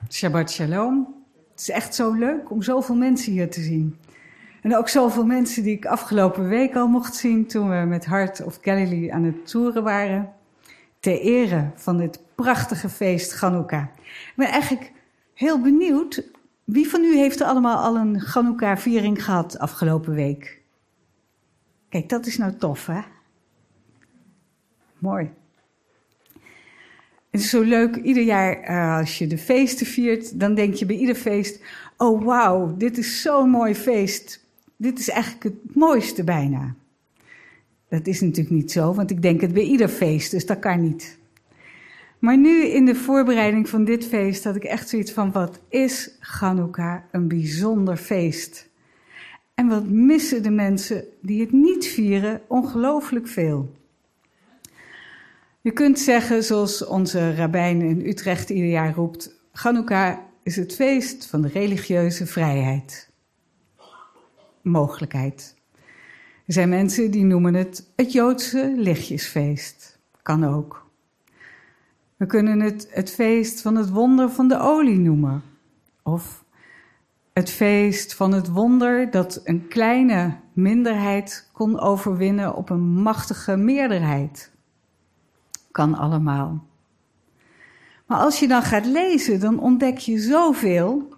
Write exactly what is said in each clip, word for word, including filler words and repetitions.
Shabbat shalom. Het is echt zo leuk om zoveel mensen hier te zien. En ook zoveel mensen die ik afgelopen week al mocht zien toen we met Heart of Galilee aan het toeren waren. Ter ere van dit prachtige feest Chanukka. Ik ben eigenlijk heel benieuwd, wie van u heeft er allemaal al een Chanukka-viering gehad afgelopen week? Kijk, dat is nou tof, hè? Mooi. Het is zo leuk, ieder jaar uh, als je de feesten viert, dan denk je bij ieder feest, oh wauw, dit is zo'n mooi feest. Dit is eigenlijk het mooiste bijna. Dat is natuurlijk niet zo, want ik denk het bij ieder feest, dus dat kan niet. Maar nu in de voorbereiding van dit feest had ik echt zoiets van, wat is Chanukka een bijzonder feest. En wat missen de mensen die het niet vieren ongelooflijk veel. Je kunt zeggen, zoals onze rabbijn in Utrecht ieder jaar roept, Chanukka is het feest van de religieuze vrijheid. Mogelijkheid. Er zijn mensen die noemen het het Joodse lichtjesfeest. Kan ook. We kunnen het het feest van het wonder van de olie noemen. Of het feest van het wonder dat een kleine minderheid kon overwinnen op een machtige meerderheid. Kan allemaal. Maar als je dan gaat lezen, dan ontdek je zoveel.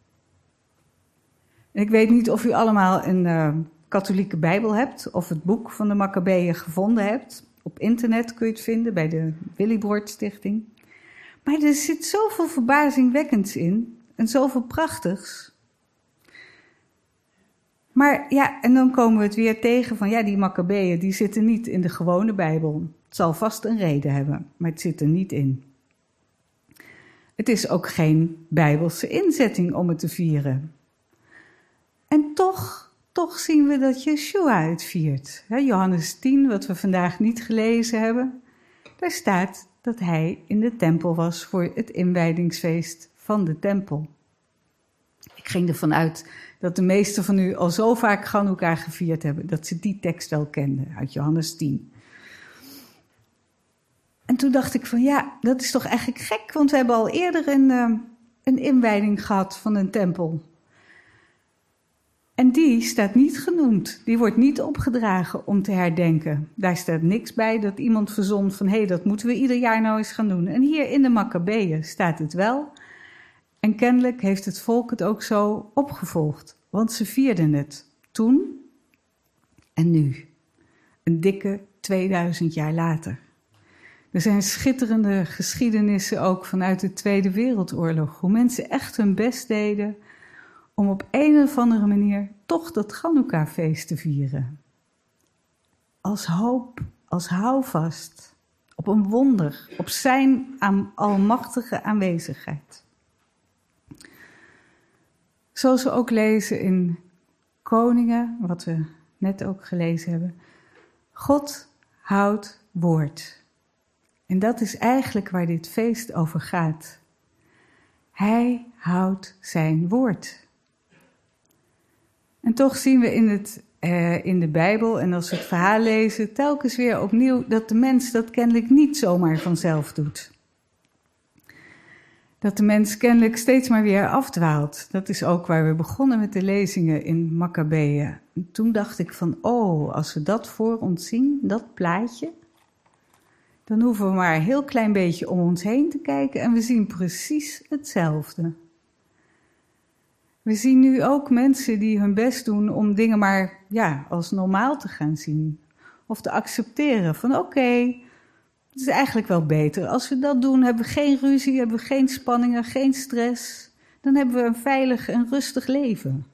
Ik weet niet of u allemaal een uh, katholieke Bijbel hebt, of het boek van de Maccabeeën gevonden hebt. Op internet kun je het vinden, bij de Willybord Stichting. Maar er zit zoveel verbazingwekkends in, en zoveel prachtigs. Maar ja, en dan komen we het weer tegen van, ja, die Maccabeeën, die zitten niet in de gewone Bijbel. Het zal vast een reden hebben, maar het zit er niet in. Het is ook geen Bijbelse inzetting om het te vieren. En toch, toch zien we dat Yeshua het viert. Johannes tien, wat we vandaag niet gelezen hebben, daar staat dat hij in de tempel was voor het inwijdingsfeest van de tempel. Ik ging ervan uit dat de meesten van u al zo vaak Chanukka gevierd hebben, dat ze die tekst wel kenden uit Johannes tien. En toen dacht ik van ja, dat is toch eigenlijk gek, want we hebben al eerder een, uh, een inwijding gehad van een tempel. En die staat niet genoemd, die wordt niet opgedragen om te herdenken. Daar staat niks bij dat iemand verzon van hé, hey, dat moeten we ieder jaar nou eens gaan doen. En hier in de Maccabeeën staat het wel. En kennelijk heeft het volk het ook zo opgevolgd, want ze vierden het toen en nu. Een dikke tweeduizend jaar later. Er zijn schitterende geschiedenissen ook vanuit de Tweede Wereldoorlog. Hoe mensen echt hun best deden om op een of andere manier toch dat Chanukka-feest te vieren. Als hoop, als houvast, op een wonder, op zijn aan, almachtige aanwezigheid. Zoals we ook lezen in Koningen, wat we net ook gelezen hebben. God houdt woord. En dat is eigenlijk waar dit feest over gaat. Hij houdt zijn woord. En toch zien we in, het, eh, in de Bijbel en als we het verhaal lezen telkens weer opnieuw dat de mens dat kennelijk niet zomaar vanzelf doet. Dat de mens kennelijk steeds maar weer afdwaalt. Dat is ook waar we begonnen met de lezingen in Maccabeeën. En toen dacht ik van, oh, als we dat voor ons zien, dat plaatje, dan hoeven we maar een heel klein beetje om ons heen te kijken en we zien precies hetzelfde. We zien nu ook mensen die hun best doen om dingen maar ja, als normaal te gaan zien. Of te accepteren van oké, okay, het is eigenlijk wel beter. Als we dat doen, hebben we geen ruzie, hebben we geen spanningen, geen stress. Dan hebben we een veilig en rustig leven.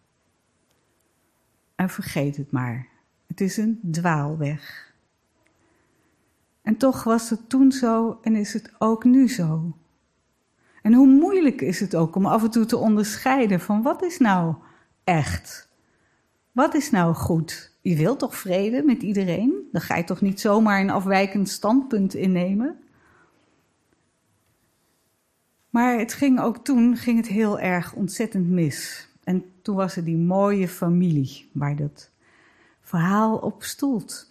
En vergeet het maar. Het is een dwaalweg. En toch was het toen zo en is het ook nu zo. En hoe moeilijk is het ook om af en toe te onderscheiden van wat is nou echt? Wat is nou goed? Je wilt toch vrede met iedereen? Dan ga je toch niet zomaar een afwijkend standpunt innemen? Maar het ging ook toen, ging het heel erg ontzettend mis. En toen was er die mooie familie waar dat verhaal op stoelt.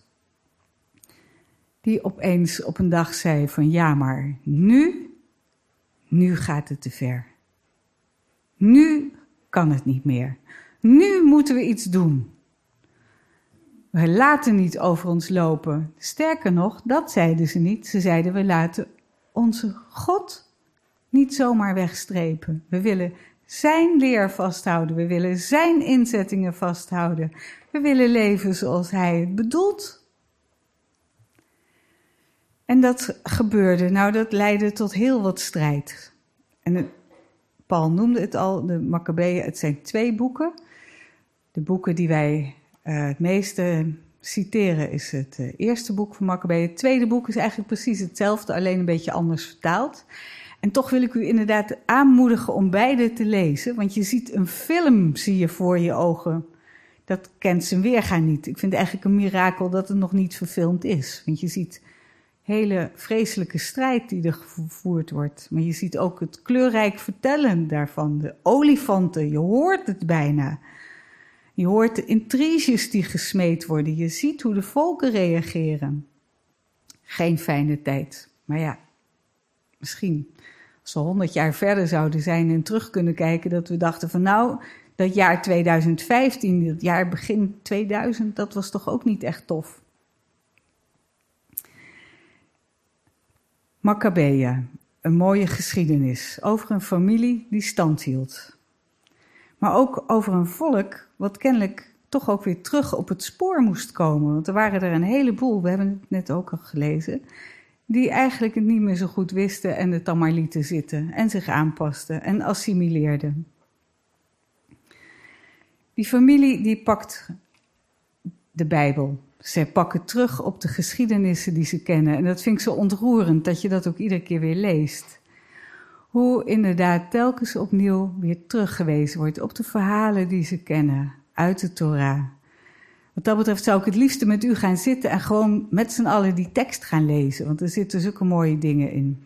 Die opeens op een dag zei van ja, maar nu, nu gaat het te ver. Nu kan het niet meer. Nu moeten we iets doen. We laten niet over ons lopen. Sterker nog, dat zeiden ze niet. Ze zeiden, we laten onze God niet zomaar wegstrepen. We willen zijn leer vasthouden. We willen zijn inzettingen vasthouden. We willen leven zoals hij het bedoelt. En dat gebeurde. Nou, dat leidde tot heel wat strijd. En het, Paul noemde het al, de Makkabeeën. Het zijn twee boeken. De boeken die wij uh, het meeste citeren is het uh, eerste boek van Makkabeeën. Het tweede boek is eigenlijk precies hetzelfde, alleen een beetje anders vertaald. En toch wil ik u inderdaad aanmoedigen om beide te lezen. Want je ziet een film, zie je voor je ogen. Dat kent zijn weerga niet. Ik vind het eigenlijk een mirakel dat het nog niet verfilmd is. Want je ziet hele vreselijke strijd die er gevoerd wordt. Maar je ziet ook het kleurrijk vertellen daarvan. De olifanten, je hoort het bijna. Je hoort de intriges die gesmeed worden. Je ziet hoe de volken reageren. Geen fijne tijd. Maar ja, misschien als we honderd jaar verder zouden zijn en terug kunnen kijken, dat we dachten van nou, dat jaar twintig vijftien, dat jaar begin tweeduizend, dat was toch ook niet echt tof. Makkabeeën, een mooie geschiedenis over een familie die stand hield. Maar ook over een volk wat kennelijk toch ook weer terug op het spoor moest komen. Want er waren er een heleboel, we hebben het net ook al gelezen, die eigenlijk het niet meer zo goed wisten en het dan maar lieten zitten en zich aanpasten en assimileerden. Die familie die pakt de Bijbel. Zij pakken terug op de geschiedenissen die ze kennen. En dat vind ik zo ontroerend dat je dat ook iedere keer weer leest. Hoe inderdaad telkens opnieuw weer teruggewezen wordt op de verhalen die ze kennen uit de Torah. Wat dat betreft zou ik het liefste met u gaan zitten en gewoon met z'n allen die tekst gaan lezen. Want er zitten zulke mooie dingen in.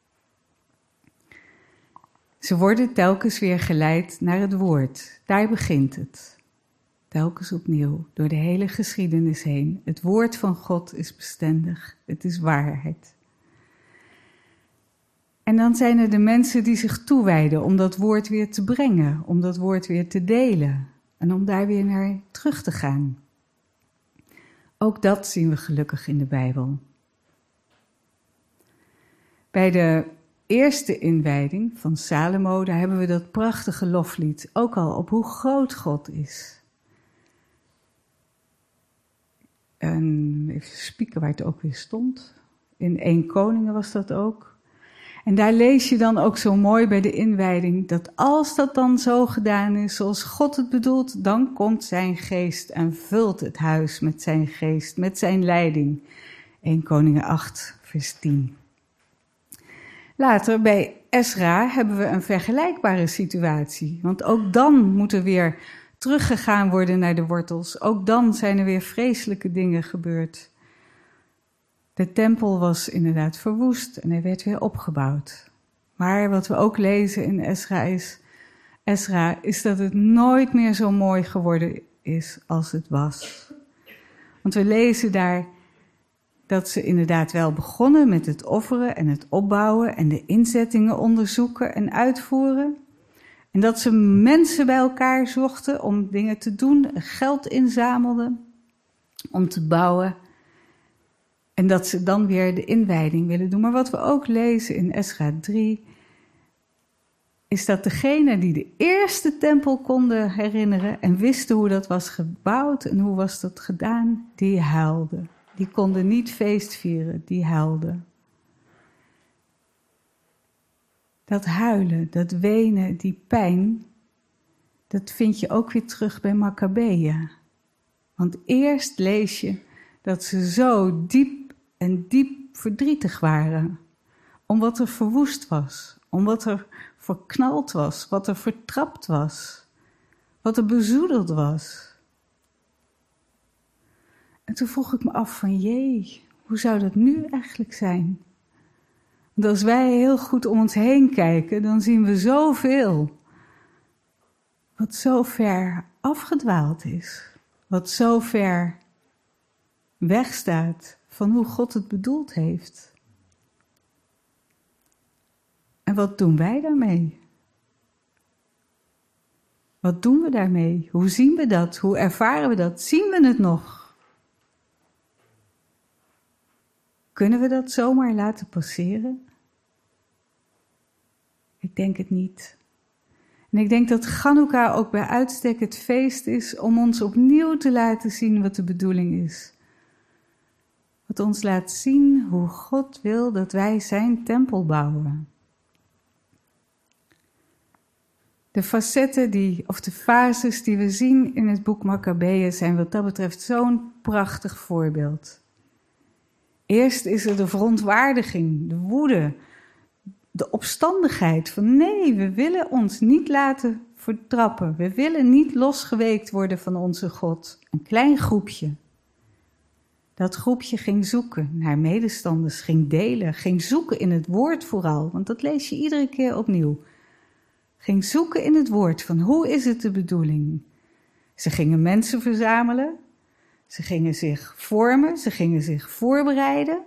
Ze worden telkens weer geleid naar het woord. Daar begint het. Telkens opnieuw, door de hele geschiedenis heen. Het woord van God is bestendig. Het is waarheid. En dan zijn er de mensen die zich toewijden om dat woord weer te brengen. Om dat woord weer te delen. En om daar weer naar terug te gaan. Ook dat zien we gelukkig in de Bijbel. Bij de eerste inwijding van Salomo, daar hebben we dat prachtige loflied. Ook al op hoe groot God is. En even spieken waar het ook weer stond. In Eén Koningen was dat ook. En daar lees je dan ook zo mooi bij de inwijding, dat als dat dan zo gedaan is zoals God het bedoelt, dan komt zijn geest en vult het huis met zijn geest, met zijn leiding. Eén Koningen acht, vers tien. Later bij Ezra hebben we een vergelijkbare situatie, want ook dan moet er weer teruggegaan worden naar de wortels. Ook dan zijn er weer vreselijke dingen gebeurd. De tempel was inderdaad verwoest en hij werd weer opgebouwd. Maar wat we ook lezen in Ezra is, Ezra is dat het nooit meer zo mooi geworden is als het was. Want we lezen daar dat ze inderdaad wel begonnen met het offeren en het opbouwen en de inzettingen onderzoeken en uitvoeren. En dat ze mensen bij elkaar zochten om dingen te doen, geld inzamelden om te bouwen. En dat ze dan weer de inwijding willen doen. Maar wat we ook lezen in Ezra drie, is dat degenen die de eerste tempel konden herinneren en wisten hoe dat was gebouwd en hoe was dat gedaan, die huilden. Die konden niet feest vieren, die huilden. Dat huilen, dat wenen, die pijn, dat vind je ook weer terug bij Makkabeeën. Want eerst lees je dat ze zo diep en diep verdrietig waren. Om wat er verwoest was, om wat er verknald was, wat er vertrapt was, wat er bezoedeld was. En toen vroeg ik me af van, jee, hoe zou dat nu eigenlijk zijn? Want als wij heel goed om ons heen kijken, dan zien we zoveel wat zo ver afgedwaald is. Wat zo ver wegstaat van hoe God het bedoeld heeft. En wat doen wij daarmee? Wat doen we daarmee? Hoe zien we dat? Hoe ervaren we dat? Zien we het nog? Kunnen we dat zomaar laten passeren? Ik denk het niet. En ik denk dat Chanukka ook bij uitstek het feest is om ons opnieuw te laten zien wat de bedoeling is. Wat ons laat zien hoe God wil dat wij zijn tempel bouwen. De facetten die, of de fases die we zien in het boek Makkabeeën zijn wat dat betreft zo'n prachtig voorbeeld. Eerst is er de verontwaardiging, de woede, de opstandigheid van nee, we willen ons niet laten vertrappen. We willen niet losgeweekt worden van onze God. Een klein groepje. Dat groepje ging zoeken naar medestanders, ging delen, ging zoeken in het woord vooral, want dat lees je iedere keer opnieuw. Ging zoeken in het woord van hoe is het de bedoeling. Ze gingen mensen verzamelen, ze gingen zich vormen, ze gingen zich voorbereiden.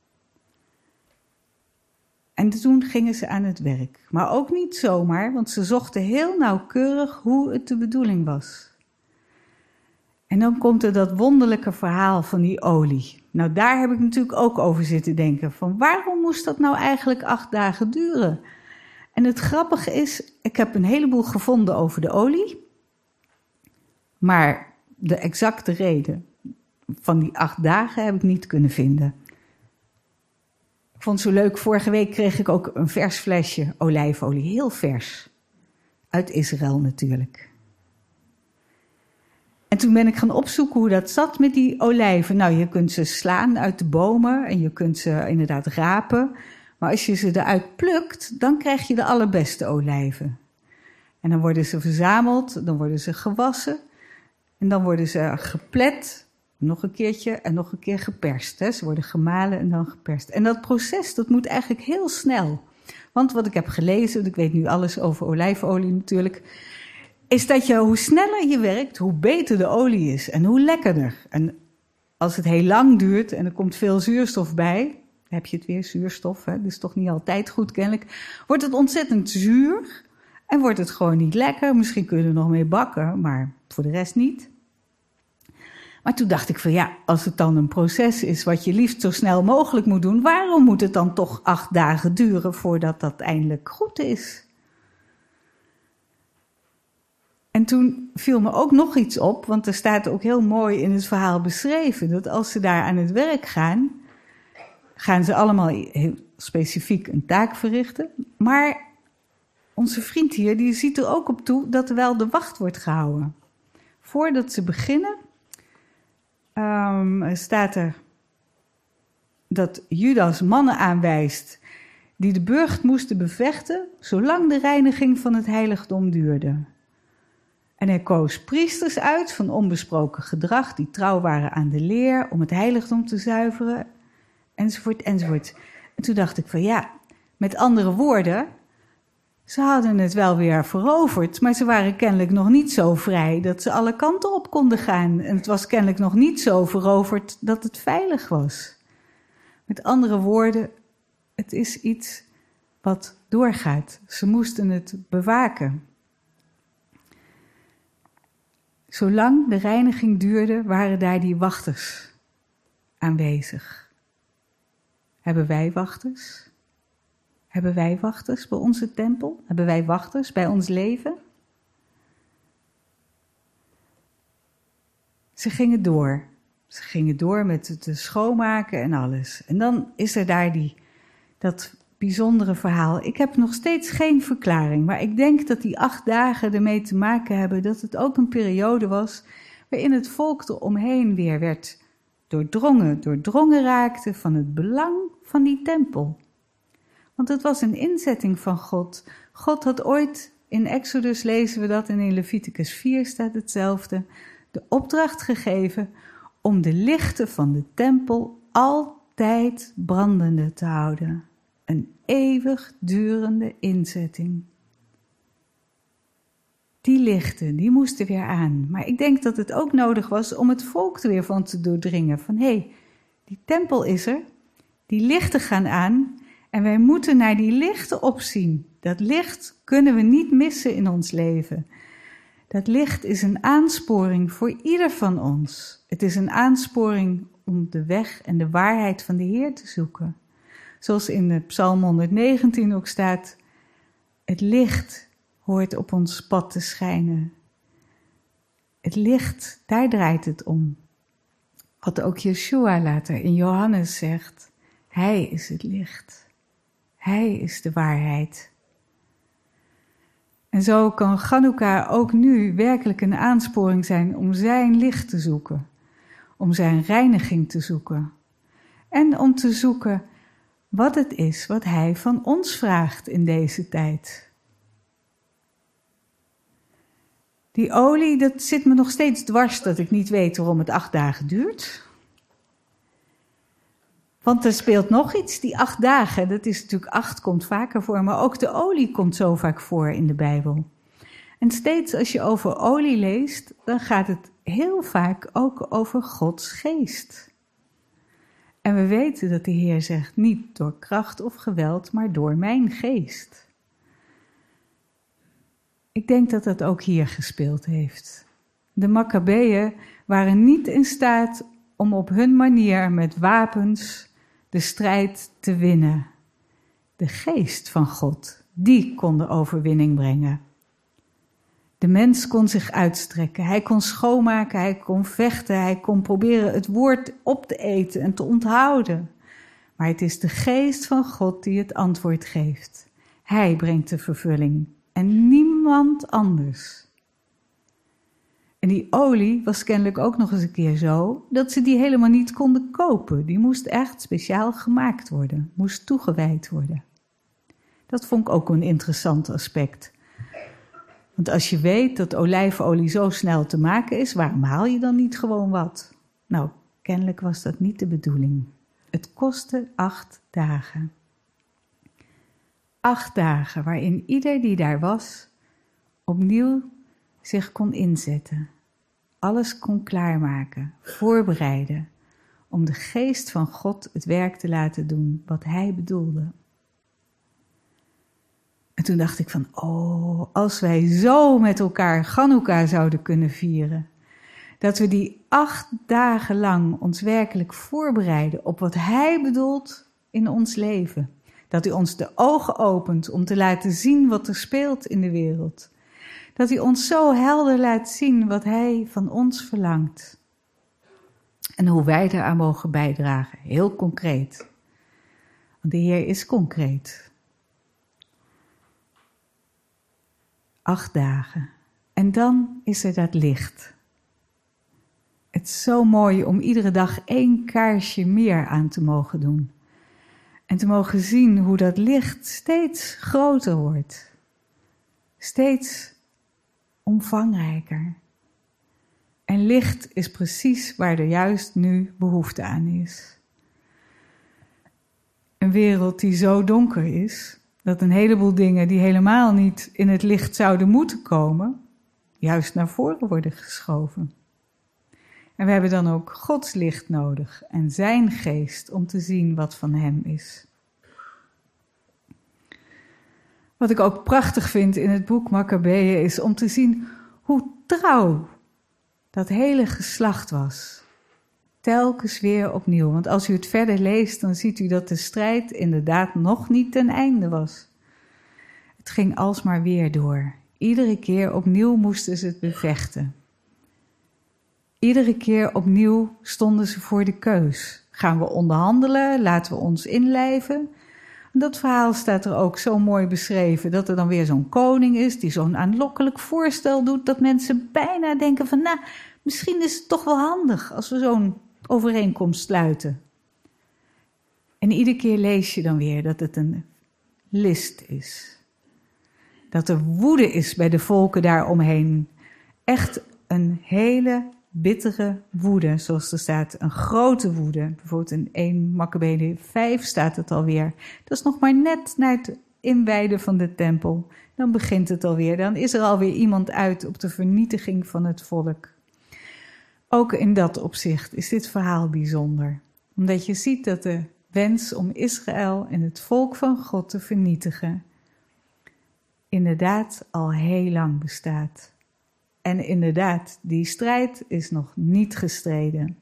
En toen gingen ze aan het werk. Maar ook niet zomaar, want ze zochten heel nauwkeurig hoe het de bedoeling was. En dan komt er dat wonderlijke verhaal van die olie. Nou, daar heb ik natuurlijk ook over zitten denken. Van waarom moest dat nou eigenlijk acht dagen duren? En het grappige is, ik heb een heleboel gevonden over de olie. Maar de exacte reden van die acht dagen heb ik niet kunnen vinden. Ik vond het zo leuk, vorige week kreeg ik ook een vers flesje olijfolie. Heel vers. Uit Israël natuurlijk. En toen ben ik gaan opzoeken hoe dat zat met die olijven. Nou, je kunt ze slaan uit de bomen en je kunt ze inderdaad rapen. Maar als je ze eruit plukt, dan krijg je de allerbeste olijven. En dan worden ze verzameld, dan worden ze gewassen. En dan worden ze geplet, nog een keertje en nog een keer geperst. Hè. Ze worden gemalen en dan geperst. En dat proces, dat moet eigenlijk heel snel. Want wat ik heb gelezen, want ik weet nu alles over olijfolie natuurlijk, is dat je, hoe sneller je werkt, hoe beter de olie is en hoe lekkerder. En als het heel lang duurt en er komt veel zuurstof bij, dan heb je het weer, zuurstof, hè, dat is toch niet altijd goed kennelijk, wordt het ontzettend zuur en wordt het gewoon niet lekker. Misschien kun je er nog mee bakken, maar voor de rest niet. Maar toen dacht ik van ja, als het dan een proces is wat je liefst zo snel mogelijk moet doen, waarom moet het dan toch acht dagen duren voordat dat eindelijk goed is? En toen viel me ook nog iets op, want er staat ook heel mooi in het verhaal beschreven, dat als ze daar aan het werk gaan, gaan ze allemaal heel specifiek een taak verrichten. Maar onze vriend hier, die ziet er ook op toe dat er wel de wacht wordt gehouden. Voordat ze beginnen, um, staat er dat Judas mannen aanwijst die de burcht moesten bevechten, zolang de reiniging van het heiligdom duurde. En hij koos priesters uit van onbesproken gedrag, die trouw waren aan de leer, om het heiligdom te zuiveren, enzovoort, enzovoort. En toen dacht ik van ja, met andere woorden, ze hadden het wel weer veroverd, maar ze waren kennelijk nog niet zo vrij dat ze alle kanten op konden gaan. En het was kennelijk nog niet zo veroverd dat het veilig was. Met andere woorden, het is iets wat doorgaat. Ze moesten het bewaken. Zolang de reiniging duurde, waren daar die wachters aanwezig. Hebben wij wachters? Hebben wij wachters bij onze tempel? Hebben wij wachters bij ons leven? Ze gingen door. Ze gingen door met het schoonmaken en alles. En dan is er daar die, dat bijzondere verhaal. Ik heb nog steeds geen verklaring, maar ik denk dat die acht dagen ermee te maken hebben dat het ook een periode was waarin het volk eromheen weer werd doordrongen, doordrongen raakte van het belang van die tempel. Want het was een inzetting van God. God had ooit, in Exodus lezen we dat en in Leviticus vier staat hetzelfde, de opdracht gegeven om de lichten van de tempel altijd brandende te houden. Een eeuwig durende inzetting. Die lichten, die moesten weer aan. Maar ik denk dat het ook nodig was om het volk er weer van te doordringen. Van hé, hey, die tempel is er, die lichten gaan aan en wij moeten naar die lichten opzien. Dat licht kunnen we niet missen in ons leven. Dat licht is een aansporing voor ieder van ons. Het is een aansporing om de weg en de waarheid van de Heer te zoeken. Zoals in de Psalm honderdnegentien ook staat, het licht hoort op ons pad te schijnen. Het licht, daar draait het om. Wat ook Yeshua later in Johannes zegt, hij is het licht. Hij is de waarheid. En zo kan Chanukka ook nu werkelijk een aansporing zijn om zijn licht te zoeken. Om zijn reiniging te zoeken. En om te zoeken wat het is wat hij van ons vraagt in deze tijd. Die olie, dat zit me nog steeds dwars dat ik niet weet waarom het acht dagen duurt. Want er speelt nog iets, die acht dagen, dat is natuurlijk acht, komt vaker voor, maar ook de olie komt zo vaak voor in de Bijbel. En steeds als je over olie leest, dan gaat het heel vaak ook over Gods geest. En we weten dat de Heer zegt, niet door kracht of geweld, maar door mijn geest. Ik denk dat dat ook hier gespeeld heeft. De Makkabeeën waren niet in staat om op hun manier met wapens de strijd te winnen. De geest van God, die kon de overwinning brengen. De mens kon zich uitstrekken, hij kon schoonmaken, hij kon vechten, hij kon proberen het woord op te eten en te onthouden. Maar het is de geest van God die het antwoord geeft. Hij brengt de vervulling en niemand anders. En die olie was kennelijk ook nog eens een keer zo, dat ze die helemaal niet konden kopen. Die moest echt speciaal gemaakt worden, moest toegewijd worden. Dat vond ik ook een interessant aspect. Want als je weet dat olijfolie zo snel te maken is, waarom haal je dan niet gewoon wat? Nou, kennelijk was dat niet de bedoeling. Het kostte acht dagen. Acht dagen waarin ieder die daar was, opnieuw zich kon inzetten. Alles kon klaarmaken, voorbereiden, om de geest van God het werk te laten doen wat hij bedoelde. En toen dacht ik van, oh, als wij zo met elkaar Chanukka zouden kunnen vieren. Dat we die acht dagen lang ons werkelijk voorbereiden op wat hij bedoelt in ons leven. Dat hij ons de ogen opent om te laten zien wat er speelt in de wereld. Dat hij ons zo helder laat zien wat hij van ons verlangt. En hoe wij daaraan mogen bijdragen, heel concreet. Want de Heer is concreet. Acht dagen. En dan is er dat licht. Het is zo mooi om iedere dag één kaarsje meer aan te mogen doen. En te mogen zien hoe dat licht steeds groter wordt. Steeds omvangrijker. En licht is precies waar er juist nu behoefte aan is. Een wereld die zo donker is, dat een heleboel dingen die helemaal niet in het licht zouden moeten komen, juist naar voren worden geschoven. En we hebben dan ook Gods licht nodig en zijn geest om te zien wat van hem is. Wat ik ook prachtig vind in het boek Makkabeeën is om te zien hoe trouw dat hele geslacht was. Telkens weer opnieuw. Want als u het verder leest, dan ziet u dat de strijd inderdaad nog niet ten einde was. Het ging alsmaar weer door. Iedere keer opnieuw moesten ze het bevechten. Iedere keer opnieuw stonden ze voor de keus. Gaan we onderhandelen? Laten we ons inlijven? Dat verhaal staat er ook zo mooi beschreven, dat er dan weer zo'n koning is die zo'n aanlokkelijk voorstel doet, dat mensen bijna denken van, nou, misschien is het toch wel handig als we zo'n overeenkomst sluiten. En iedere keer lees je dan weer dat het een list is. Dat er woede is bij de volken daaromheen. Echt een hele bittere woede, zoals er staat, een grote woede. Bijvoorbeeld in één Makkabeeën vijf staat het alweer. Dat is nog maar net na het inwijden van de tempel. Dan begint het alweer. Dan is er alweer iemand uit op de vernietiging van het volk. Ook in dat opzicht is dit verhaal bijzonder. Omdat je ziet dat de wens om Israël en het volk van God te vernietigen inderdaad al heel lang bestaat. En inderdaad, die strijd is nog niet gestreden.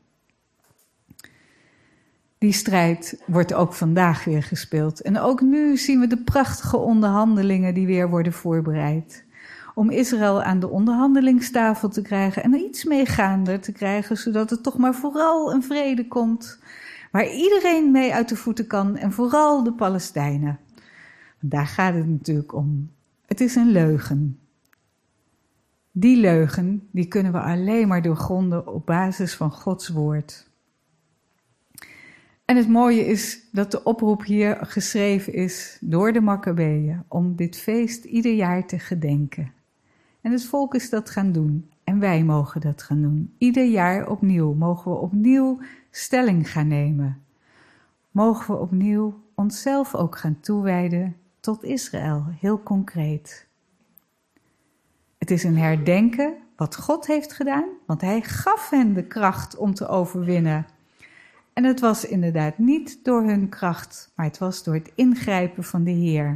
Die strijd wordt ook vandaag weer gespeeld. En ook nu zien we de prachtige onderhandelingen die weer worden voorbereid. Om Israël aan de onderhandelingstafel te krijgen en er iets meegaander te krijgen, zodat het toch maar vooral een vrede komt, waar iedereen mee uit de voeten kan en vooral de Palestijnen. Daar gaat het natuurlijk om. Het is een leugen. Die leugen, die kunnen we alleen maar doorgronden op basis van Gods woord. En het mooie is dat de oproep hier geschreven is door de Makkabeeën om dit feest ieder jaar te gedenken. En het volk is dat gaan doen en wij mogen dat gaan doen. Ieder jaar opnieuw mogen we opnieuw stelling gaan nemen. Mogen we opnieuw onszelf ook gaan toewijden tot Israël, heel concreet. Het is een herdenken wat God heeft gedaan, want hij gaf hen de kracht om te overwinnen. En het was inderdaad niet door hun kracht, maar het was door het ingrijpen van de Heer.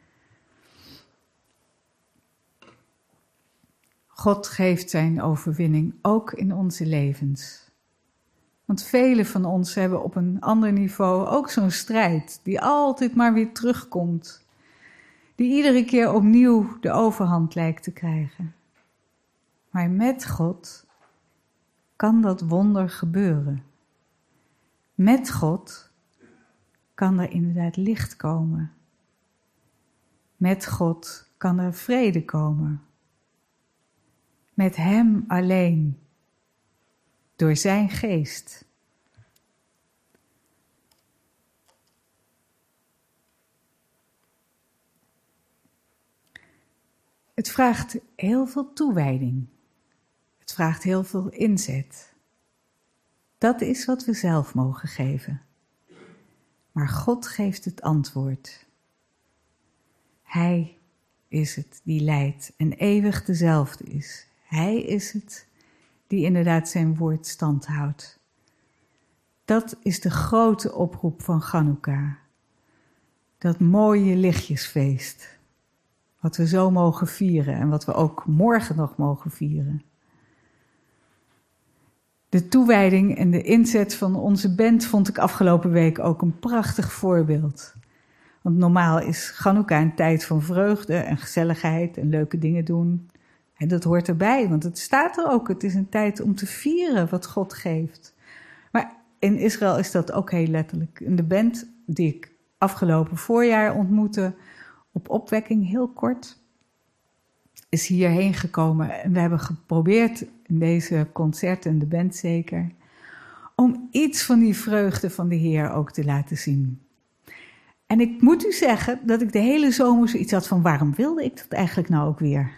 God geeft zijn overwinning ook in onze levens. Want velen van ons hebben op een ander niveau ook zo'n strijd die altijd maar weer terugkomt. Die iedere keer opnieuw de overhand lijkt te krijgen. Maar met God kan dat wonder gebeuren. Met God kan er inderdaad licht komen. Met God kan er vrede komen. Met Hem alleen. Door zijn geest. Het vraagt heel veel toewijding. Het vraagt heel veel inzet. Dat is wat we zelf mogen geven. Maar God geeft het antwoord. Hij is het die leidt en eeuwig dezelfde is. Hij is het die inderdaad zijn woord stand houdt. Dat is de grote oproep van Chanukka. Dat mooie lichtjesfeest. Wat we zo mogen vieren en wat we ook morgen nog mogen vieren. De toewijding en de inzet van onze band vond ik afgelopen week ook een prachtig voorbeeld. Want normaal is Chanukka een tijd van vreugde en gezelligheid en leuke dingen doen. En dat hoort erbij, want het staat er ook. Het is een tijd om te vieren wat God geeft. Maar in Israël is dat ook heel letterlijk. In de band die ik afgelopen voorjaar ontmoette, op opwekking heel kort, is hierheen gekomen. En we hebben geprobeerd in deze concerten, de band zeker, om iets van die vreugde van de Heer ook te laten zien. En ik moet u zeggen dat ik de hele zomer zoiets had van, waarom wilde ik dat eigenlijk nou ook weer?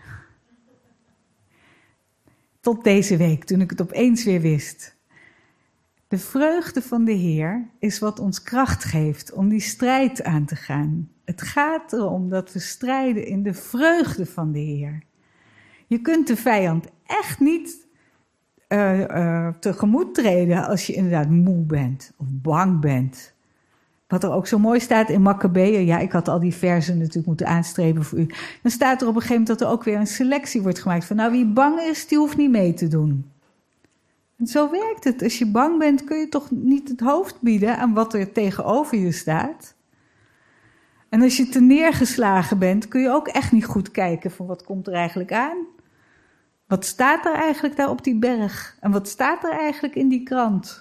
Tot deze week, toen ik het opeens weer wist. De vreugde van de Heer is wat ons kracht geeft om die strijd aan te gaan. Het gaat erom dat we strijden in de vreugde van de Heer. Je kunt de vijand echt niet uh, uh, tegemoet treden als je inderdaad moe bent of bang bent. Wat er ook zo mooi staat in Makkabeeën, ja, ik had al die versen natuurlijk moeten aanstrepen voor u. Dan staat er op een gegeven moment dat er ook weer een selectie wordt gemaakt van, nou, wie bang is, die hoeft niet mee te doen. En zo werkt het. Als je bang bent, kun je toch niet het hoofd bieden aan wat er tegenover je staat. En als je te neergeslagen bent, kun je ook echt niet goed kijken van wat komt er eigenlijk aan. Wat staat er eigenlijk daar op die berg? En wat staat er eigenlijk in die krant?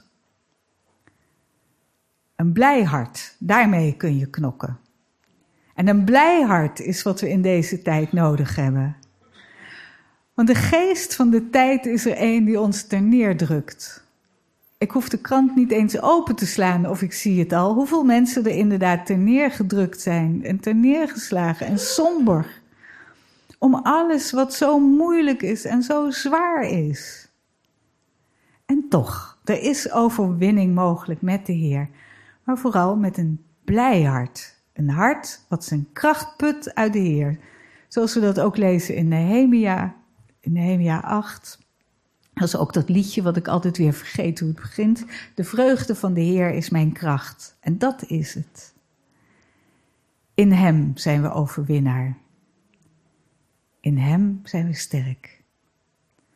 Een blij hart, daarmee kun je knokken. En een blij hart is wat we in deze tijd nodig hebben. Want de geest van de tijd is er een die ons terneerdrukt. Ik hoef de krant niet eens open te slaan of ik zie het al. Hoeveel mensen er inderdaad terneergedrukt zijn en terneergeslagen en somber. Om alles wat zo moeilijk is en zo zwaar is. En toch, er is overwinning mogelijk met de Heer. Maar vooral met een blij hart. Een hart wat zijn kracht put uit de Heer. Zoals we dat ook lezen in Nehemia, in Nehemia acht. Dat is ook dat liedje wat ik altijd weer vergeet hoe het begint. De vreugde van de Heer is mijn kracht. En dat is het. In Hem zijn we overwinnaar. In Hem zijn we sterk.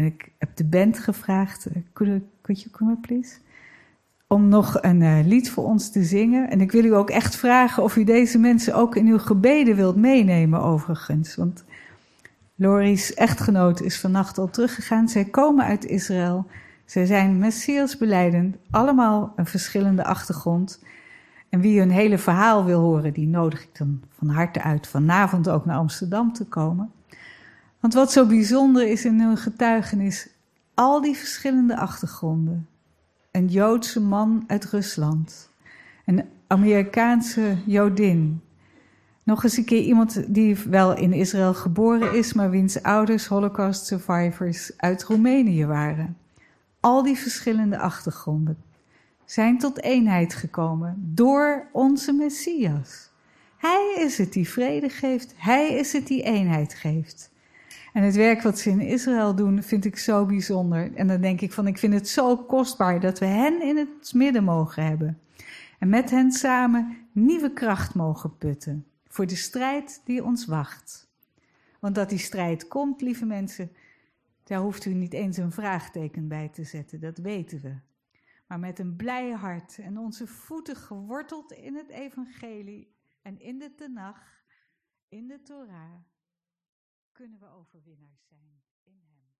En ik heb de band gevraagd, uh, could, could you come up please? Om nog een uh, lied voor ons te zingen. En ik wil u ook echt vragen of u deze mensen ook in uw gebeden wilt meenemen overigens. Want Lori's echtgenoot is vannacht al teruggegaan. Zij komen uit Israël. Zij zijn Messias belijdend. Allemaal een verschillende achtergrond. En wie hun hele verhaal wil horen, die nodig ik dan van harte uit vanavond ook naar Amsterdam te komen. Want wat zo bijzonder is in hun getuigenis, al die verschillende achtergronden. Een Joodse man uit Rusland. Een Amerikaanse Jodin. Nog eens een keer iemand die wel in Israël geboren is, maar wiens ouders Holocaust survivors uit Roemenië waren. Al die verschillende achtergronden zijn tot eenheid gekomen door onze Messias. Hij is het die vrede geeft, hij is het die eenheid geeft. En het werk wat ze in Israël doen, vind ik zo bijzonder. En dan denk ik van, ik vind het zo kostbaar dat we hen in het midden mogen hebben. En met hen samen nieuwe kracht mogen putten voor de strijd die ons wacht. Want dat die strijd komt, lieve mensen, daar hoeft u niet eens een vraagteken bij te zetten, dat weten we. Maar met een blij hart en onze voeten geworteld in het evangelie en in de Tenach, in de Torah, kunnen we overwinnaars zijn in hem.